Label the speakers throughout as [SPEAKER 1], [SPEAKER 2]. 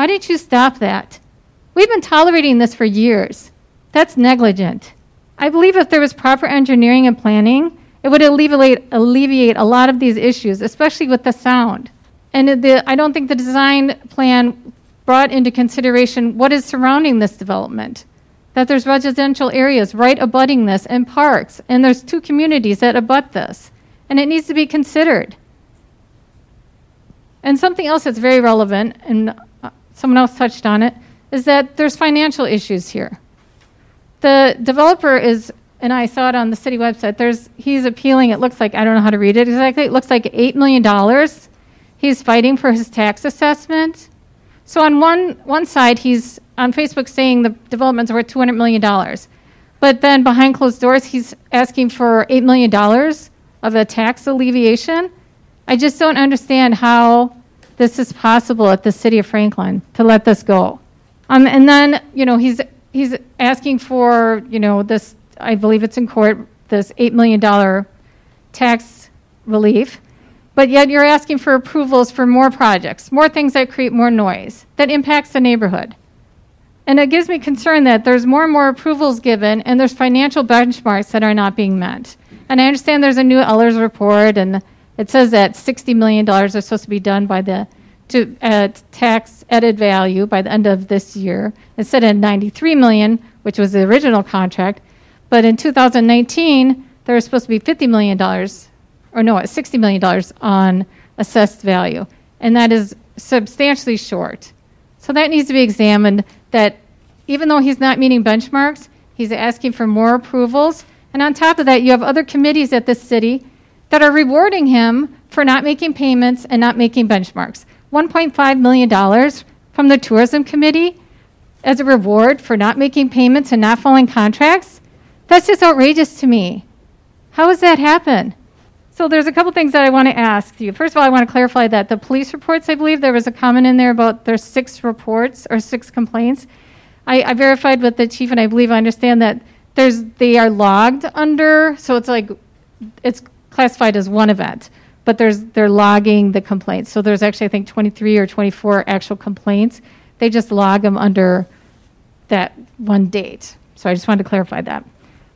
[SPEAKER 1] Why didn't you stop that? We've been tolerating this for years. That's negligent. I believe if there was proper engineering and planning, it would alleviate a lot of these issues, especially with the sound. And I don't think the design plan brought into consideration what is surrounding this development. That there's residential areas right abutting this and parks, and there's 2 communities that abut this. And it needs to be considered. And something else that's very relevant, and someone else touched on it, is that there's financial issues here. The developer is, and I saw it on the city website, he's appealing, it looks like, I don't know how to read it exactly, it looks like $8 million. He's fighting for his tax assessment. So on one side, he's on Facebook saying the development's worth $200 million. But then behind closed doors, he's asking for $8 million of a tax alleviation. I just don't understand how this is possible at the city of Franklin to let this go. And then, he's asking for, this, I believe it's in court, this $8 million tax relief. But yet you're asking for approvals for more projects, more things that create more noise, that impacts the neighborhood. And it gives me concern that there's more and more approvals given, and there's financial benchmarks that are not being met. And I understand there's a new Ehlers report, and it says that $60 million are supposed to be done by tax added value by the end of this year, instead of $93 million, which was the original contract. But in 2019, there was supposed to be $50 million, $60 million on assessed value. And that is substantially short. So that needs to be examined, that even though he's not meeting benchmarks, he's asking for more approvals. And on top of that, you have other committees at this city that are rewarding him for not making payments and not making benchmarks. $1.5 million from the tourism committee as a reward for not making payments and not following contracts. That's just outrageous to me. How does that happen? So there's a couple things that I want to ask you. First of all, I want to clarify that the police reports, I believe there was a comment in there about there's 6 reports or 6 complaints. I verified with the chief, and I believe I understand that they are logged under, so it's classified as one event, but they're logging the complaints. So there's actually, I think, 23 or 24 actual complaints. They just log them under that one date. So I just wanted to clarify that.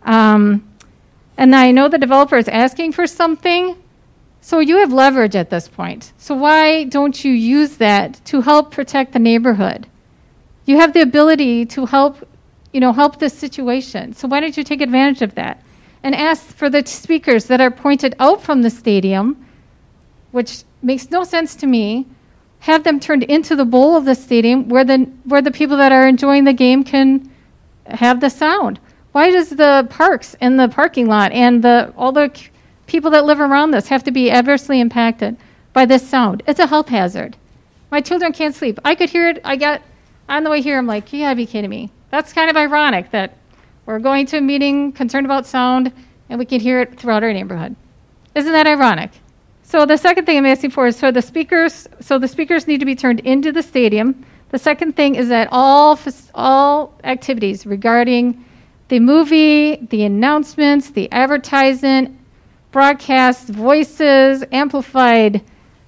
[SPEAKER 1] And I know the developer is asking for something, so you have leverage at this point. So why don't you use that to help protect the neighborhood? You have the ability to help this situation. So why don't you take advantage of that? And ask for the speakers that are pointed out from the stadium, which makes no sense to me, have them turned into the bowl of the stadium where the people that are enjoying the game can have the sound. Why does the parks and the parking lot and all the people that live around this have to be adversely impacted by this sound? It's a health hazard. My children can't sleep. I could hear it. On the way here, I'm like, you gotta be kidding me. That's kind of ironic that we're going to a meeting concerned about sound and we can hear it throughout our neighborhood. Isn't that ironic? So the second thing I'm asking for is the speakers need to be turned into the stadium. The second thing is that all activities regarding the movie, the announcements, the advertising, broadcast, voices, amplified,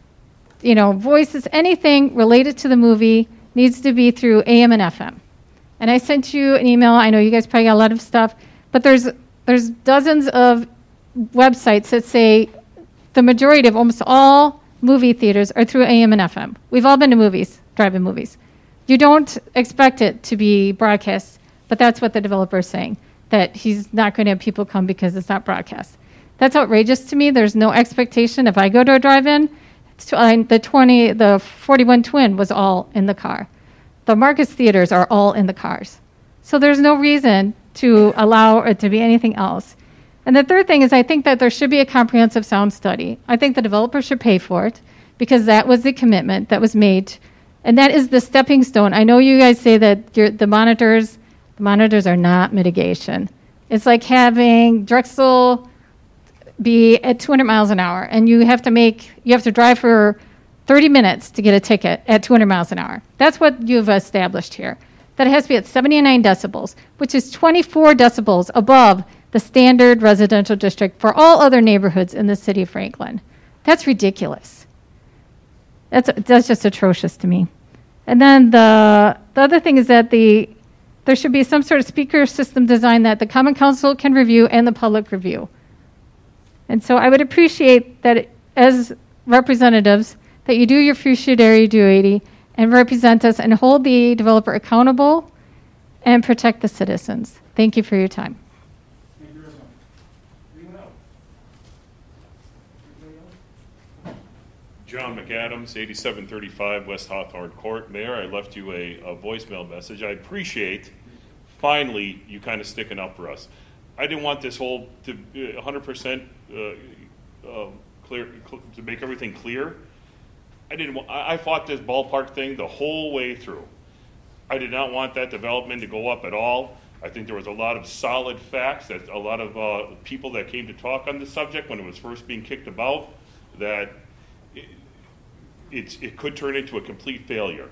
[SPEAKER 1] voices, anything related to the movie needs to be through AM and FM. And I sent you an email. I know you guys probably got a lot of stuff, but there's dozens of websites that say the majority of almost all movie theaters are through AM and FM. We've all been to movies, drive-in movies. You don't expect it to be broadcast, but that's what the developer is saying, that he's not going to have people come because it's not broadcast. That's outrageous to me. There's no expectation. If I go to a drive-in, the 41 Twin was all in the car. The Marcus theaters are all in the cars. So there's no reason to allow it to be anything else. And the third thing is I think that there should be a comprehensive sound study. I think the developer should pay for it because that was the commitment that was made. And that is the stepping stone. I know you guys say that the monitors are not mitigation. It's like having Drexel be at 200 miles an hour, and you have to drive for 30 minutes to get a ticket at 200 miles an hour. That's what you've established here. That it has to be at 79 decibels, which is 24 decibels above the standard residential district for all other neighborhoods in the city of Franklin. That's ridiculous. That's just atrocious to me. And then the other thing is that there should be some sort of speaker system design that the Common Council can review and the public review. And so I would appreciate that as representatives that you do your fiduciary duty and represent us and hold the developer accountable and protect the citizens. Thank you for your time.
[SPEAKER 2] Thank you very much. Anyone else? Anybody else?
[SPEAKER 3] John McAdams, 8735 West Hawthorne Court. Mayor, I left you a voicemail message. I appreciate, finally, you kind of sticking up for us. I didn't want this whole, to 100% clear, to make everything clear. I fought this ballpark thing the whole way through. I did not want that development to go up at all. I think there was a lot of solid facts that a lot of people that came to talk on the subject when it was first being kicked about, that it could turn into a complete failure.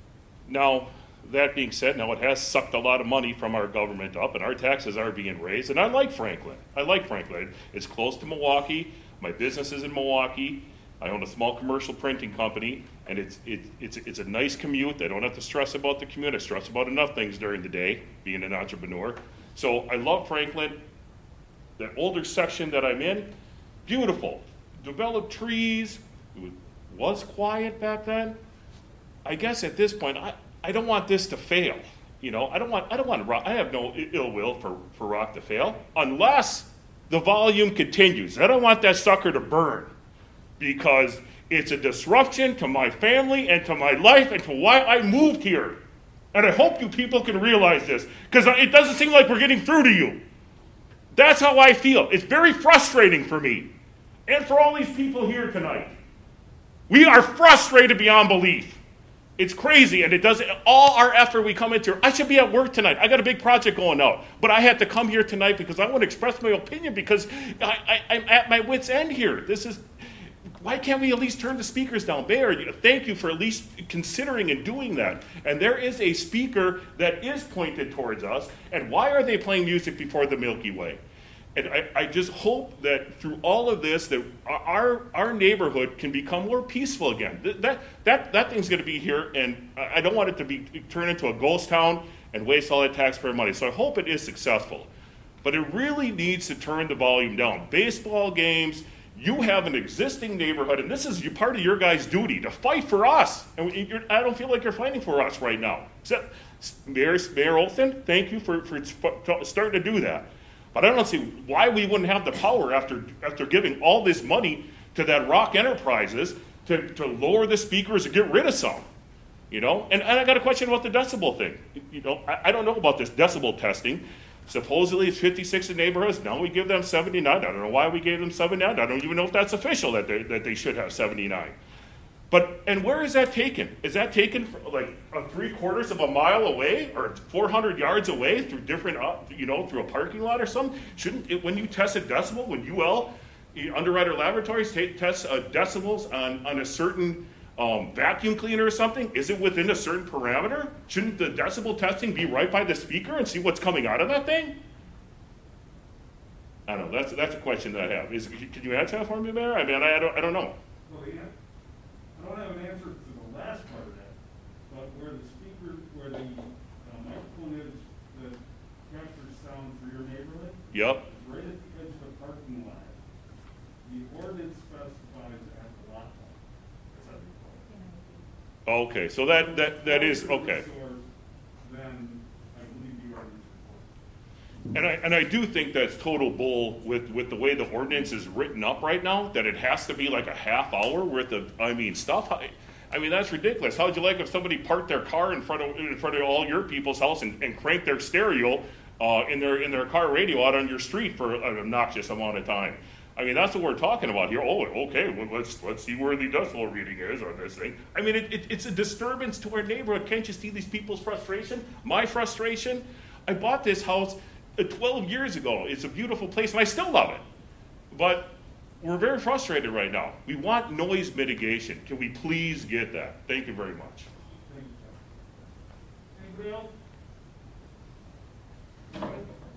[SPEAKER 3] Now, that being said, now it has sucked a lot of money from our government up, and our taxes are being raised, and I like Franklin. It's close to Milwaukee. My business is in Milwaukee. I own a small commercial printing company, and it's a nice commute. I don't have to stress about the commute. I stress about enough things during the day, being an entrepreneur. So I love Franklin. That older section that I'm in, beautiful. Developed trees. It was quiet back then. I guess at this point, I don't want this to fail. You know, I have no ill will for Rock to fail, unless the volume continues. I don't want that sucker to burn, because it's a disruption to my family and to my life and to why I moved here. And I hope you people can realize this, because it doesn't seem like we're getting through to you. That's how I feel. It's very frustrating for me and for all these people here tonight. We are frustrated beyond belief. It's crazy, and it does all our effort we come into. I should be at work tonight. I got a big project going out, but I had to come here tonight because I want to express my opinion, because I'm at my wit's end here. Why can't we at least turn the speakers down? Mayor, thank you for at least considering and doing that. And there is a speaker that is pointed towards us. And why are they playing music before the Milky Way? And I just hope that through all of this, that our neighborhood can become more peaceful again. That thing's going to be here, and I don't want it to be turned into a ghost town and waste all that taxpayer money. So I hope it is successful. But it really needs to turn the volume down. Baseball games, you have an existing neighborhood, and this is part of your guys' duty, to fight for us. And I don't feel like you're fighting for us right now. So, Mayor Olson, thank you for starting to do that. But I don't see why we wouldn't have the power after giving all this money to that Rock Enterprises to lower the speakers and get rid of some. You know? And I got a question about the decibel thing. You know, I don't know about this decibel testing. Supposedly it's 56 in neighborhoods. Now we give them 79. I don't know why we gave them 79. I don't even know if that's official that they should have 79. And where is that taken? Is that taken like 3/4 of a mile away or 400 yards away through different, through a parking lot or something? Shouldn't it, when you test a decibel, when UL, Underwriter Laboratories, tests decibels on a certain vacuum cleaner or something, is it within a certain parameter? Shouldn't the decibel testing be right by the speaker and see what's coming out of that thing? I don't know. That's a question that I have. Can you answer that for me, Mayor? I mean, I don't know.
[SPEAKER 2] Well, yeah. I don't have an answer to the last part of that, but where the microphone is that captures sound for your neighborhood,
[SPEAKER 3] Yep.
[SPEAKER 2] right at the edge of the parking lot, the ordinance specifies at the lot line. That's how they call it.
[SPEAKER 3] Okay, so that is okay.
[SPEAKER 2] Then I believe you are.
[SPEAKER 3] And I do think that's total bull with the way the ordinance is written up right now, that it has to be like a half hour worth of, stuff. I mean, that's ridiculous. How would you like if somebody parked their car in front of all your people's house and cranked their stereo in their car radio out on your street for an obnoxious amount of time? I mean, that's what we're talking about here. Oh, okay, well, let's see where the decibel reading is on this thing. I mean, it's a disturbance to our neighborhood. Can't you see these people's frustration? My frustration? I bought this house 12 years ago. It's a beautiful place, and I still love it. But we're very frustrated right now. We want noise mitigation. Can we please get that? Thank you very much.
[SPEAKER 2] Thank you, Anybody else? Okay,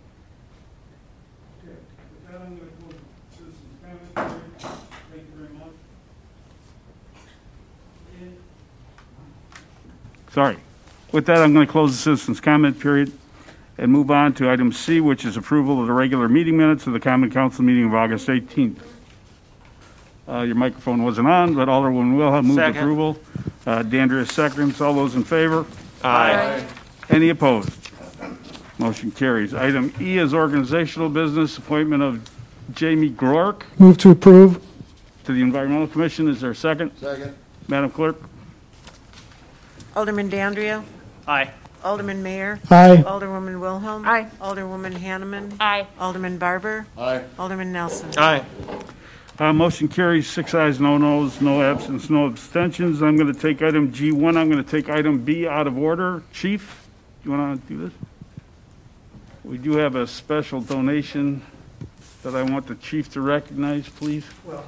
[SPEAKER 2] with that, I'm going to close citizens' comment period. Thank you very much. Sorry. With that, I'm going to close the citizens' comment period and move on to item C, which is approval of the regular meeting minutes of the Common Council meeting of August 18th. Your microphone wasn't on, but Alderwoman Wilhelm moved
[SPEAKER 4] Second.
[SPEAKER 2] approval. Dandridge seconds. All those in favor?
[SPEAKER 4] Aye.
[SPEAKER 2] Any opposed? Motion carries. Item E is organizational business, appointment of Jamie Grork
[SPEAKER 5] Move to approve.
[SPEAKER 2] to the Environmental Commission. Is there a second?
[SPEAKER 6] Second.
[SPEAKER 2] Madam Clerk?
[SPEAKER 7] Alderman Dandria.
[SPEAKER 4] Aye.
[SPEAKER 7] Alderman Mayor.
[SPEAKER 5] Aye.
[SPEAKER 7] Alderwoman Wilhelm.
[SPEAKER 8] Aye.
[SPEAKER 7] Alderwoman Hanneman.
[SPEAKER 8] Aye.
[SPEAKER 7] Alderman Barber.
[SPEAKER 6] Aye.
[SPEAKER 7] Alderman Nelson.
[SPEAKER 4] Aye.
[SPEAKER 2] Motion carries, 6 ayes, no noes, no absence, no abstentions. I'm going to take item G1. I'm going to take item B out of order. Chief, you want to do this? We do have a special donation that I want the chief to recognize, please.
[SPEAKER 9] Well,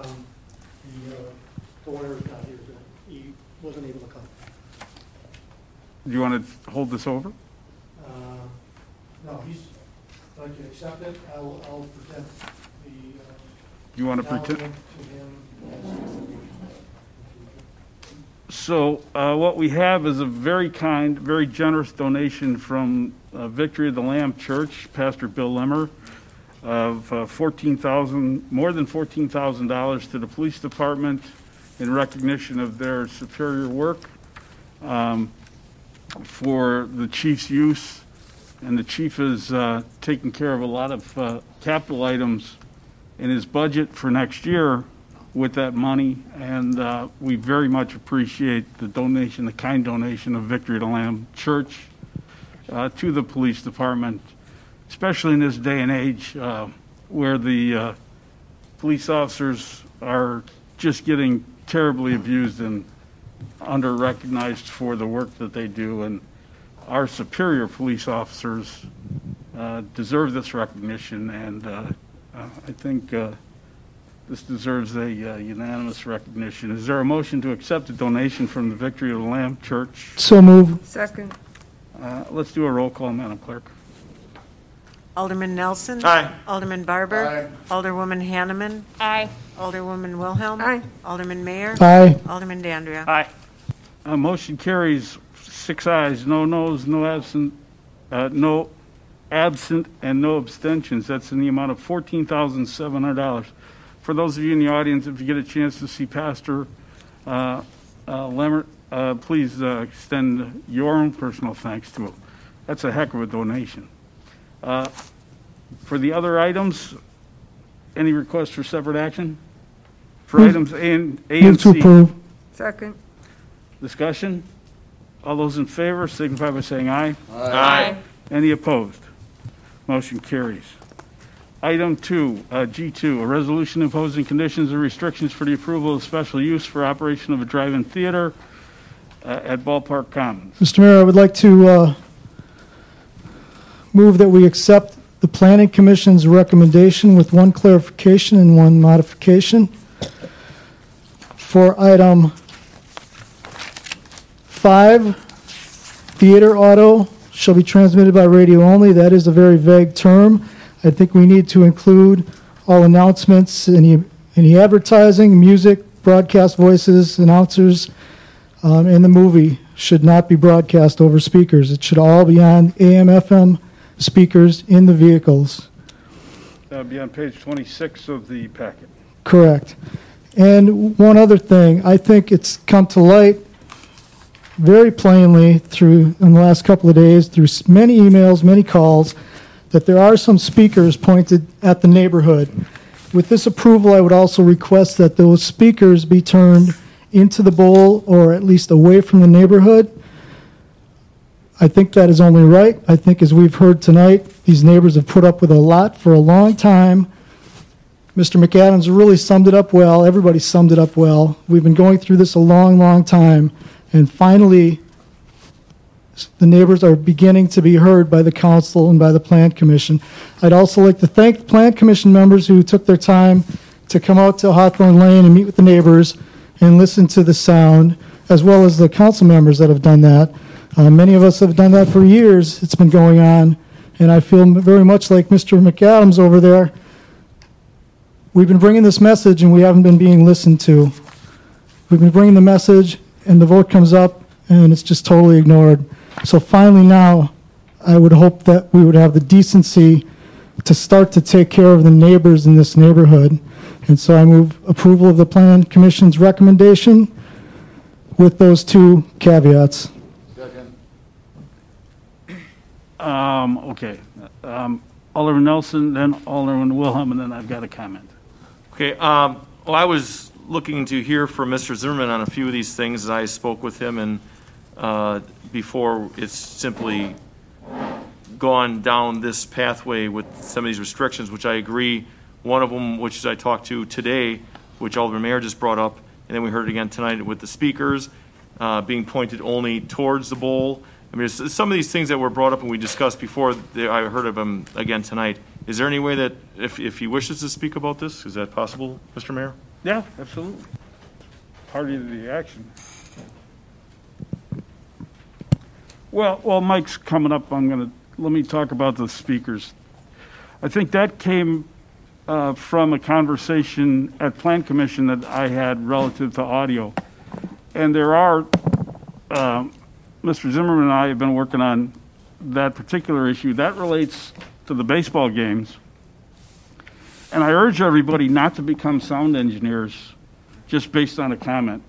[SPEAKER 9] the owner is not here today. He wasn't able to come.
[SPEAKER 2] Do you want to hold this over?
[SPEAKER 9] No, if I can accept it, I'll present the
[SPEAKER 2] You want to pretend?
[SPEAKER 9] acknowledgement to him.
[SPEAKER 2] So what we have is a very kind, very generous donation from Victory of the Lamb Church, Pastor Bill Lemmer, of more than $14,000 to the police department in recognition of their superior work for the chief's use. And the chief is taking care of a lot of capital items in his budget for next year with that money, and we very much appreciate the donation, the kind donation of Victory of the Lamb Church to the police department, especially in this day and age where the police officers are just getting terribly abused and under-recognized for the work that they do, and our superior police officers deserve this recognition, and I think this deserves a unanimous recognition. Is there a motion to accept a donation from the Victory of the Lamb Church?
[SPEAKER 5] So move.
[SPEAKER 8] Second.
[SPEAKER 2] Let's do a roll call, Madam Clerk.
[SPEAKER 7] Alderman Nelson.
[SPEAKER 4] Aye.
[SPEAKER 7] Alderman Barber.
[SPEAKER 6] Aye.
[SPEAKER 7] Alderwoman Hanneman.
[SPEAKER 8] Aye.
[SPEAKER 7] Alderwoman Wilhelm.
[SPEAKER 8] Aye.
[SPEAKER 7] Alderman Mayor.
[SPEAKER 5] Aye.
[SPEAKER 7] Alderman Dandria.
[SPEAKER 4] Aye.
[SPEAKER 2] Motion carries, 6 ayes, no noes, no absent, and no abstentions. That's in the amount of $14,700. For those of you in the audience, if you get a chance to see Pastor Lemmer, please extend your own personal thanks to him. That's a heck of a donation. For the other items, any requests for separate action? For items A and
[SPEAKER 5] Move to
[SPEAKER 2] C,
[SPEAKER 5] approve.
[SPEAKER 8] Second.
[SPEAKER 2] discussion? All those in favor signify by saying aye.
[SPEAKER 4] Aye.
[SPEAKER 2] Any opposed? Motion carries. Item 2, G2, a resolution imposing conditions and restrictions for the approval of special use for operation of a drive-in theater at Ballpark Commons.
[SPEAKER 5] Mr. Mayor, I would like to move that we accept the Planning Commission's recommendation with one clarification and one modification. For item 5, theater auto shall be transmitted by radio only. That is a very vague term. I think we need to include all announcements, any advertising, music, broadcast voices, announcers, and the movie should not be broadcast over speakers. It should all be on AM, FM speakers in the vehicles.
[SPEAKER 2] That would be on page 26 of the packet.
[SPEAKER 5] Correct. And one other thing, I think it's come to light very plainly in the last couple of days, through many emails, many calls, that there are some speakers pointed at the neighborhood. With this approval, I would also request that those speakers be turned into the bowl or at least away from the neighborhood. I think that is only right. I think, as we've heard tonight, these neighbors have put up with a lot for a long time. Mr. McAdams really summed it up well. Everybody summed it up well. We've been going through this a long, long time. And finally, the neighbors are beginning to be heard by the council and by the Plan Commission. I'd also like to thank the Plan Commission members who took their time to come out to Hawthorne Lane and meet with the neighbors and listen to the sound, as well as the council members that have done that. Many of us have done that for years. It's been going on, and I feel very much like Mr. McAdams over there. We've been bringing this message, and we haven't been being listened to. We've been bringing the message, and the vote comes up, and it's just totally ignored. So finally now, I would hope that we would have the decency to start to take care of the neighbors in this neighborhood. And so I move approval of the Plan Commission's recommendation with those two caveats.
[SPEAKER 2] Okay. Alderman Nelson, then Alderman Wilhelm, and then I've got a comment.
[SPEAKER 4] Okay, well, I was looking to hear from Mr. Zimmerman on a few of these things. I spoke with him, and before it's simply gone down this pathway with some of these restrictions, which I agree. One of them, which I talked to today, which Alderman Mayer just brought up, and then we heard it again tonight with the speakers being pointed only towards the bowl. I mean, some of these things that were brought up and we discussed before, I heard of them again tonight. Is there any way that, if he wishes to speak about this, is that possible, Mr. Mayor?
[SPEAKER 2] Yeah, absolutely. Party to the action. Well, Mike's coming up. Let me talk about the speakers. I think that came from a conversation at Plan Commission that I had relative to audio. And there are, Mr. Zimmerman and I have been working on that particular issue. That relates to the baseball games. And I urge everybody not to become sound engineers just based on a comment.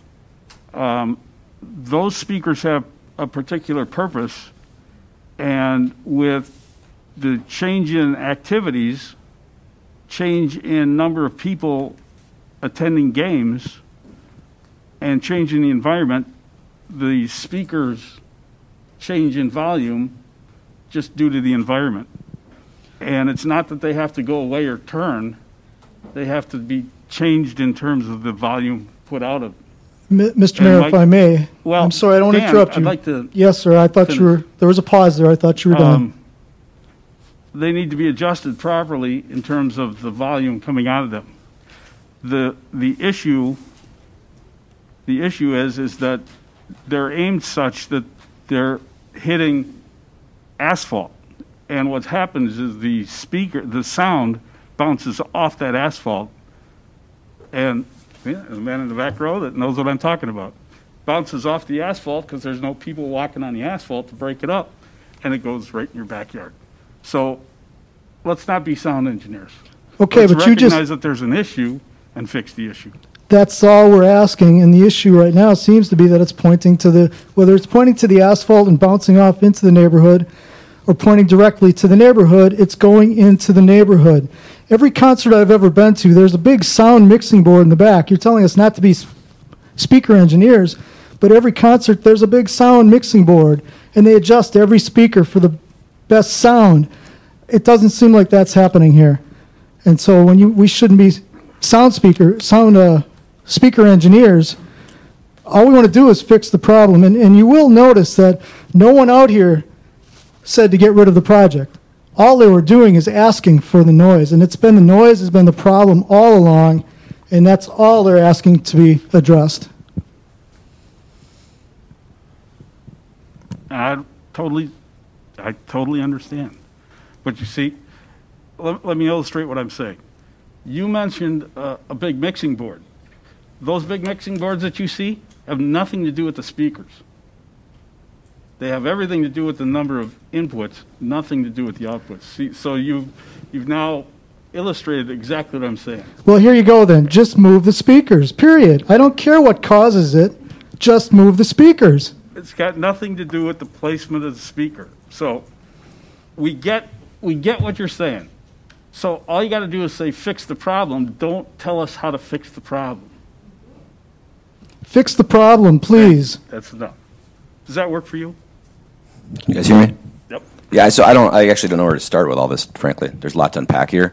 [SPEAKER 2] Those speakers have a particular purpose, and with the change in activities, change in number of people attending games, and change in the environment, the speakers change in volume just due to the environment. And it's not that they have to go away or turn, they have to be changed in terms of the volume put out of.
[SPEAKER 5] Mr. Mayor, if I may,
[SPEAKER 2] Well,
[SPEAKER 5] I'm sorry, I don't want to
[SPEAKER 2] Dan,
[SPEAKER 5] interrupt you.
[SPEAKER 2] I'd like to
[SPEAKER 5] Yes, sir, I thought you were, there was a pause there, I thought you were done.
[SPEAKER 2] They need to be adjusted properly in terms of the volume coming out of them. The issue is that they're aimed such that they're hitting asphalt. And what happens is the sound bounces off that asphalt. And there's a man in the back row that knows what I'm talking about. Bounces off the asphalt because there's no people walking on the asphalt to break it up. And it goes right in your backyard. So let's not be sound engineers.
[SPEAKER 5] Okay,
[SPEAKER 2] Let's
[SPEAKER 5] but you just,
[SPEAKER 2] recognize that there's an issue and fix the issue.
[SPEAKER 5] that's all we're asking, and the issue right now seems to be that it's pointing to whether it's pointing to the asphalt and bouncing off into the neighborhood, or pointing directly to the neighborhood, it's going into the neighborhood. Every concert I've ever been to, there's a big sound mixing board in the back. You're telling us not to be speaker engineers, but every concert there's a big sound mixing board, and they adjust every speaker for the best sound. It doesn't seem like that's happening here. And so we shouldn't be speaker engineers. All we want to do is fix the problem. And you will notice that no one out here said to get rid of the project. All they were doing is asking for the noise. And the noise has been the problem all along, and that's all they're asking to be addressed.
[SPEAKER 2] I totally understand. But you see, let me illustrate what I'm saying. You mentioned a big mixing board. Those big mixing boards that you see have nothing to do with the speakers. They have everything to do with the number of inputs, nothing to do with the outputs. See, so you've now illustrated exactly what I'm saying.
[SPEAKER 5] Well, here you go then. Just move the speakers, period. I don't care what causes it. Just move the speakers.
[SPEAKER 2] It's got nothing to do with the placement of the speaker. So we get what you're saying. So all you got to do is say, fix the problem. Don't tell us how to fix the problem.
[SPEAKER 5] Fix the problem, please.
[SPEAKER 2] That's enough. Does that work for you?
[SPEAKER 6] You guys hear me?
[SPEAKER 2] Yep.
[SPEAKER 6] Yeah, so I actually don't know where to start with all this, frankly. There's a lot to unpack here.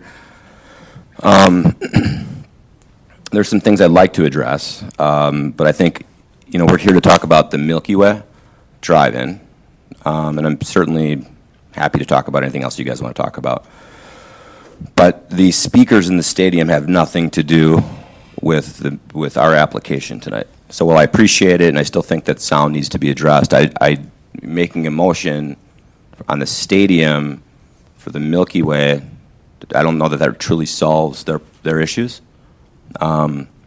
[SPEAKER 6] There's some things I'd like to address, but I think, we're here to talk about the Milky Way Drive-In, and I'm certainly happy to talk about anything else you guys want to talk about. But the speakers in the stadium have nothing to do with our application tonight. So while I appreciate it, and I still think that sound needs to be addressed, I making a motion on the stadium for the Milky Way, I don't know that truly solves their issues.